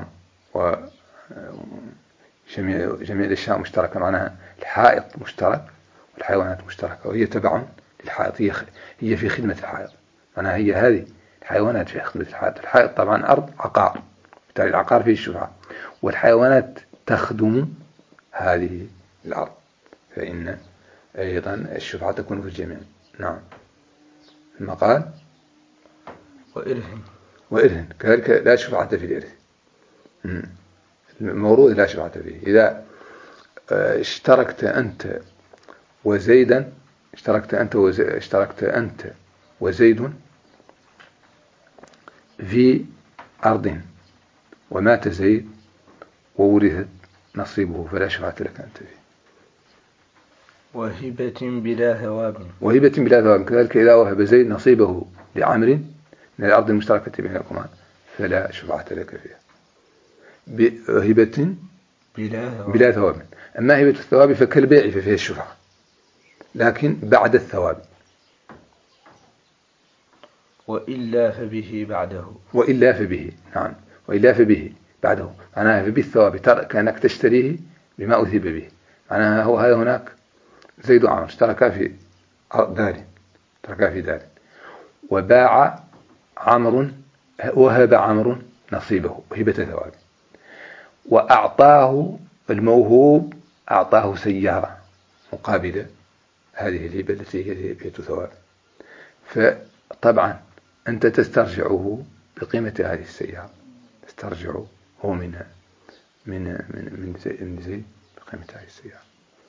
جميع الأشياء مشتركة، معناها الحائط مشترك والحيوانات مشتركة، وهي تبع للحائط، هي في خدمة الحائط، معناها هي هذه الحيوانات في خدمة الحائط. الحائط طبعا أرض عقار، بالتالي العقار فيه الشفعة، والحيوانات تخدم هذه الأرض، فإن أيضا الشفعة تكون في الجميع. نعم. ثم قال وإرهن كذلك لا شفعة في الإرث، الموروث لا شفعة فيه. إذا اشتركت أنت وزيد في أرض ومات زيد وورثت نصيبه فلا شفعة لك أنت فيه. وهبة بلا ثواب كذلك إذا وهب زيد نصيبه لعمر من الأرض المشتركة بينكما فلا شفعة لك فيها. هبة بلا ثواب. أما هبة الثواب فكالبيع ففيه الشفعة، لكن بعد الثواب. وإلا فبه بعده. نعم. وإلا فبه بعده معناها فبه الثواب، كأنك تشتريه بما أذهب به، معناها هو هذا هناك زيد وعمر اشتركا في دار وباع عمرو، وهب عمرو نصيبه هبة ثواب، وأعطاه الموهوب أعطاه سيارة مقابل هذه الهبة التي هي هبة ثواب، فطبعا أنت تسترجعه بقيمة هذه السيارة، تسترجعه هو من زيد بقيمة هذه السيارة.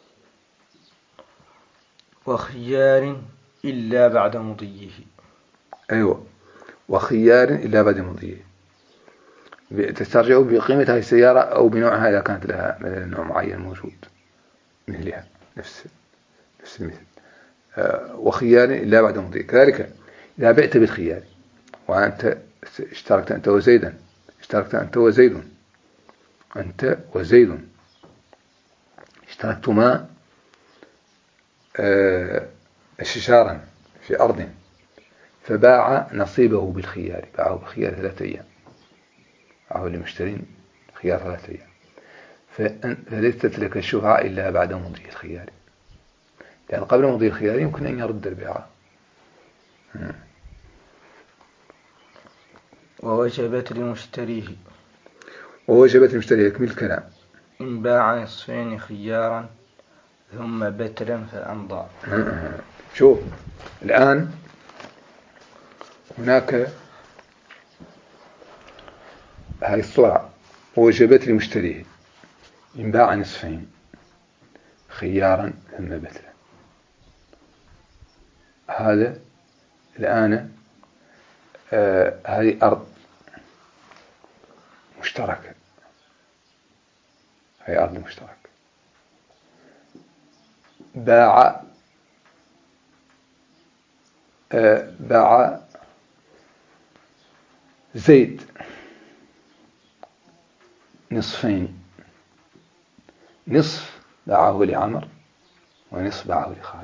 وخيار إلا بعد مضيه. أيوة، وخيار إلا بعد مضيه، تسترجعه بقيمة هذه السيارة أو بنوعها إذا كانت لها مثلا نوع معين موجود، مثلها نفس المثل. وخيار إلا بعد مضي. كذلك إذا بعت بالخيار وأنت اشتركت أنت وزيدا، أنت وزيد اشتركتما استشارا في أرض، فباع نصيبه بالخيار، باعه بالخيار 3 أيام، باعه لمشترين خيار 3 أيام، فليست لك الشفعة إلا بعد مضي الخيار، لأن قبل مضي الخيار يمكن أن يرد البيع. ووجبت لمشتريه يكمل الكلام. إن باع نصفين خيارا ثم بتلا فأمضى. شوف الآن هناك هذه الصورة، ووجبت لمشتريه إن باع نصفين خيارا ثم بتلا. هذا الآن هذه أرض مشتركة، باع زيد نصفين، نصف باعه لعمر ونصف باعه لخالد.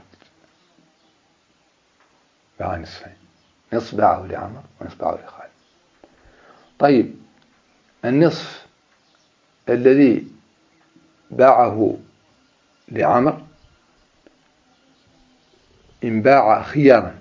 باع نصفين، نصف باعه لعمر ونصف باعه لخالد. طيب النصف الذي باعه لعمر إن باع خيارا،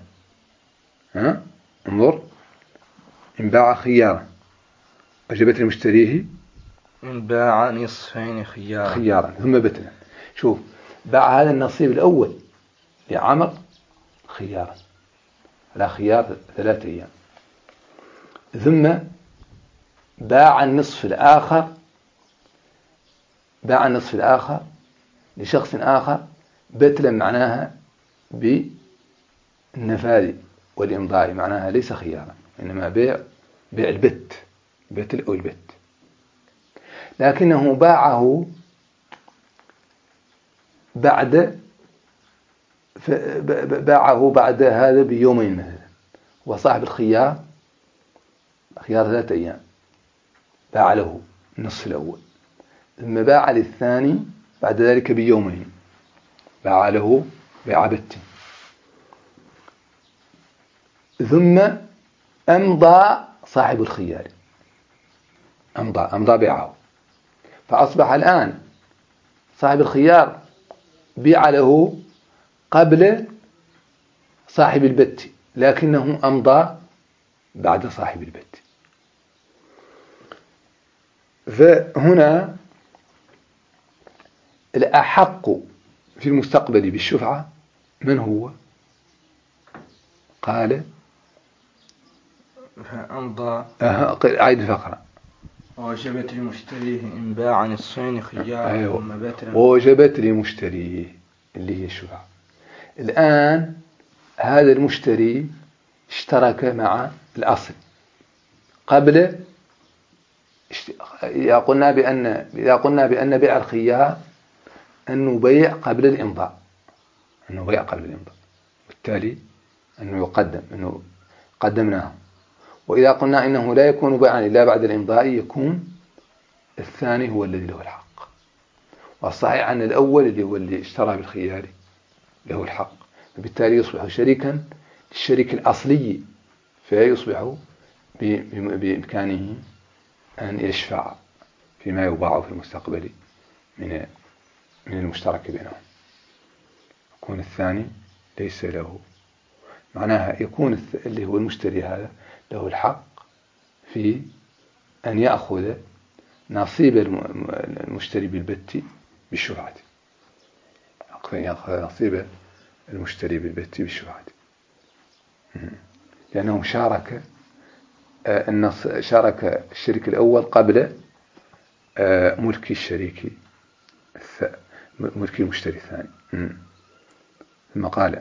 انظر، إن باع خيارا وجبت لمشتريه إن باع نصفين خيارا ثم بتلا. شوف، باع هذا النصيب الأول لعمر خيارا على خيار 3 أيام، ثم باع النصف الآخر لشخص آخر بتلا، معناها بالنفاذ والإمضاء، معناها ليس خيارا إنما بيع بتل أو البت، لكنه باعه بعد هذا بيومين مثلا، وصاحب الخيار خيار 3 أيام، باع له النصف الأول، ثم باع للثاني بعد ذلك بيومين، باع له بيع بت، ثم أمضى صاحب الخيار، أمضى بيعه، فأصبح الآن صاحب الخيار بيع له قبل صاحب البت، لكنه أمضى بعد صاحب البت. فهنا الأحق في المستقبل بالشفعة من هو؟ قال فأمضى. عيد الفقرة. ووجبت لمشتريه إن باع نصفين خيارا ثم بتلا. ووجبت لمشتريه اللي هي الشفعة. الآن هذا المشتري اشترك مع الأصل قبل، إذا قلنا بأن بيع الخيار أنه بيع قبل الإمضاء، بالتالي أنه قدمناه. وإذا قلنا إنه لا يكون بيعا إلا بعد الإمضاء، يكون الثاني هو الذي له الحق. والصحيح أن الأول اللي هو اللي اشترى بالخيار له الحق، فبالتالي يصبح شريكا للشريك الأصلي، فيصبح بإمكانه أن يشفع فيما يباع في المستقبل من المشترك بينهم. يكون الثاني ليس له، معناها يكون اللي هو المشتري هذا له الحق في أن يأخذ نصيب المشتري بالبت بالشفعة، يأخذ نصيب المشتري بالبت بالشفعة، لأنه شارك الشريك الأول قبل ملك المشتري الثاني. ثم قال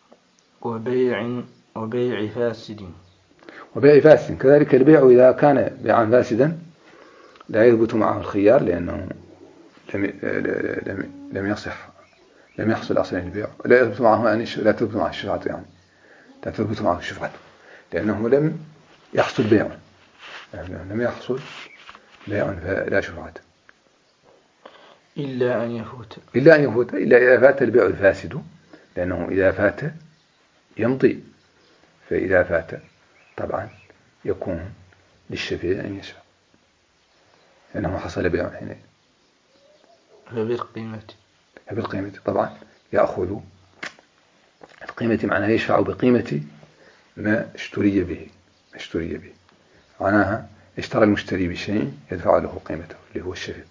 وبيع فاسد. كذلك البيع إذا كان بيعا فاسدا لا يثبت معه الخيار، لأنه لم يصح لم يحصل أصلا البيع، لا يثبت معه لا تثبت معه الشفعة، يعني لا تثبت معه الشفعة، لأنه لم يحصل بيع، لم يحصل بيع فلا شفعة إلا أن يفوت، إلا إذا فات البيع الفاسد، لأنه إذا فات يمضي، فإذا فات طبعا يكون للشفيع أن يشفع، لأنه حصل بيع حينئذ. فبالقيمة طبعا يأخذ القيمة، معناها يشفع بقيمة ما اشتري به، معناها اشترى المشتري بشيء يدفع له قيمته اللي هو الشفيع.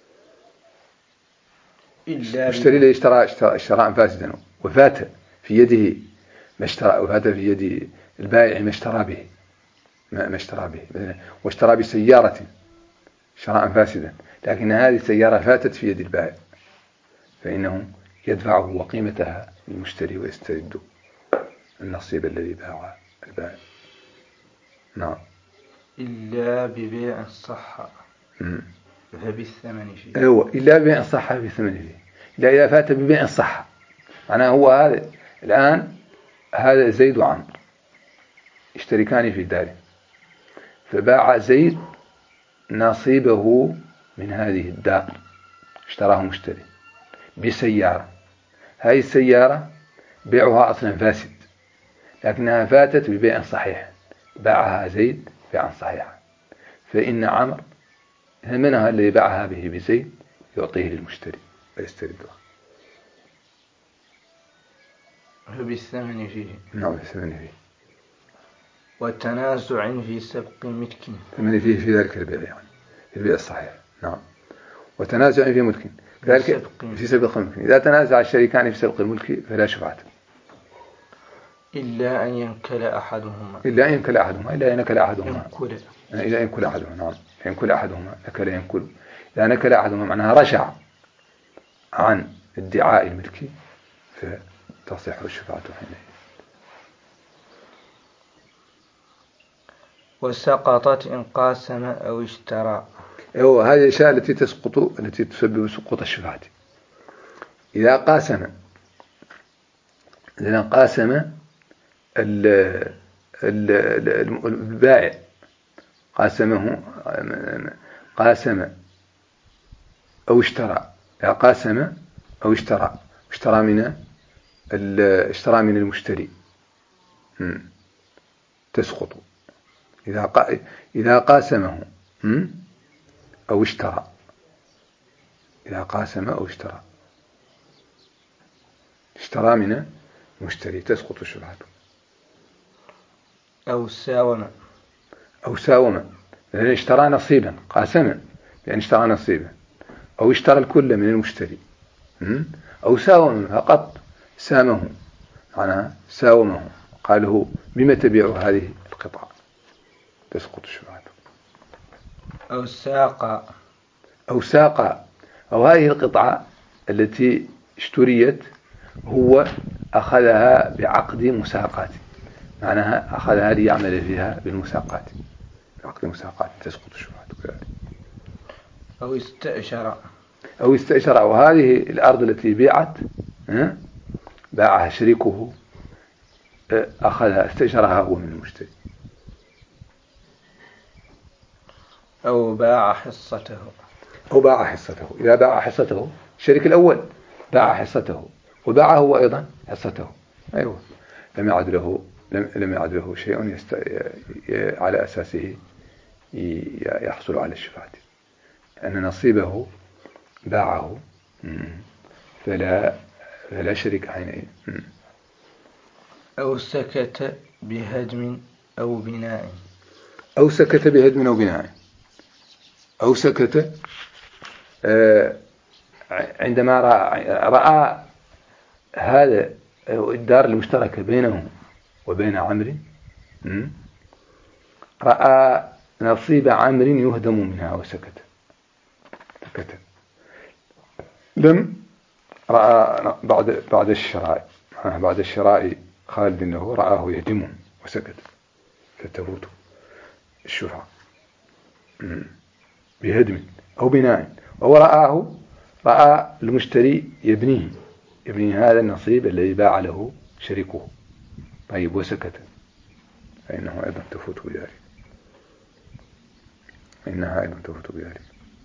المشتري الذي اشتراء فاسدا وفات في يده ما اشترى، وفات في يد البائع ما اشترى به، مثلا واشترى بسيارة شراء فاسدا، لكن هذه السيارة فاتت في يد البائع، فإنه يدفعه وقيمتها للمشتري ويسترد النصيب الذي باع البائع. نعم. إلا ببيع صح فبالثمن فيه. أيوة، إلا ببيع صح فبالثمن فيه، إلا إذا فات ببيع صح، معناه هو هذا الآن، هذا زيد وعمر يشتركان في داره، فباع زيد نصيبه من هذه الدار، اشتراه مشتري بسيارة، هذه السيارة بيعها أصلا فاسد، لكنها فاتت ببيع صحيح، باعها زيد بيعا صحيحا، فإن عمر ثمنها الذي باعها به بزيد يعطيه للمشتري ويستردها. بالثمن فيه. نعم، بالثمن فيه. وتنازع في سبق ملك. ثمن فيه في ذلك البيع، يعني في البيع الصحيح. نعم. وتنازع في ملك، كذلك في سبق الملك. إذا تنازع الشريكان في سبق الملك فلا شفعة إلا أن ينكل أحدهما. إلا أن ينكل أحدهما. إذا ينكل أحدهما. نعم. ينكل أحدهما، نكل ينكل. إذا نكل أحدهما معناها رجع عن ادعاء الملك فتصح الشفعة حينئذ. وسقطت إن قاسم أو اشترى. هذه الأشياء التي تسقط، التي تسبب سقوط الشفعة. إذا قاسم البائع قاسم أو اشترى، اشترى من المشتري تسقط. إذا قاسمه أو اشترى، اشترى من المشتري تسقط الشفعة. أو ساوم لأن اشترى نصيبا، قاسما لأن اشترى نصيبا، أو اشترى الكل من المشتري، أو ساوم فقط سامه، معناها ساومه، قاله بما تبيع هذه القطعة تسقط الشفعة. أو ساق، أو هذه القطعة التي اشتريت هو أخذها بعقد مساقات، معناها أخذها ليعمل فيها بالمساقات، بعقد مساقات تسقط الشفعة كذلك. أو استأجر، أو هذه الأرض التي بيعت باعها شريكه، أخذها استأجرها هو من المشتري. أو باع حصته. إذا باع حصته، الشريك الأول باع حصته وباع هو أيضا حصته، أيوة، لم يعد له شيء على أساسه يحصل على الشفعة، أن نصيبه باعه، فلا شريك حينئذ. أو سكت بهدم أو بناء. أو سكت عندما رأى هذا الدار المشتركة بينه وبين عمرو، رأى نصيب عمرو يهدم منها وسكت. لم رأى بعد الشراء خالد له رآه يهدمه وسكت، فتفوت الشفعة بهدم أو بناء. وهو رأى المشتري يبنيه يبني هذا النصيب الذي باع له شريكه. طيب وسكت فإنه أيضا تفوت بذلك، إنها أيضا تفوت بذلك.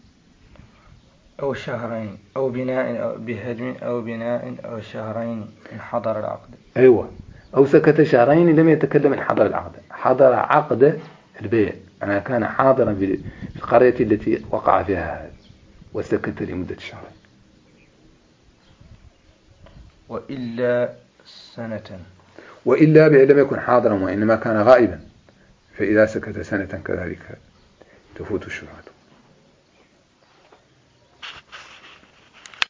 أو شهرين أو بناء أو بهدم أو بناء أو شهرين إن حضر العقد. أيوة، أو سكت شهرين لم يتكلم إن حضر العقد، حضر عقد البيع، أنا كان حاضرا في القرية التي وقع فيها هذا وسكت لمدة شهرين. وإلا سنة، وإلا بأن لم يكن حاضرا وإنما كان غائبا، فإذا سكت سنة كذلك تفوت الشبهة.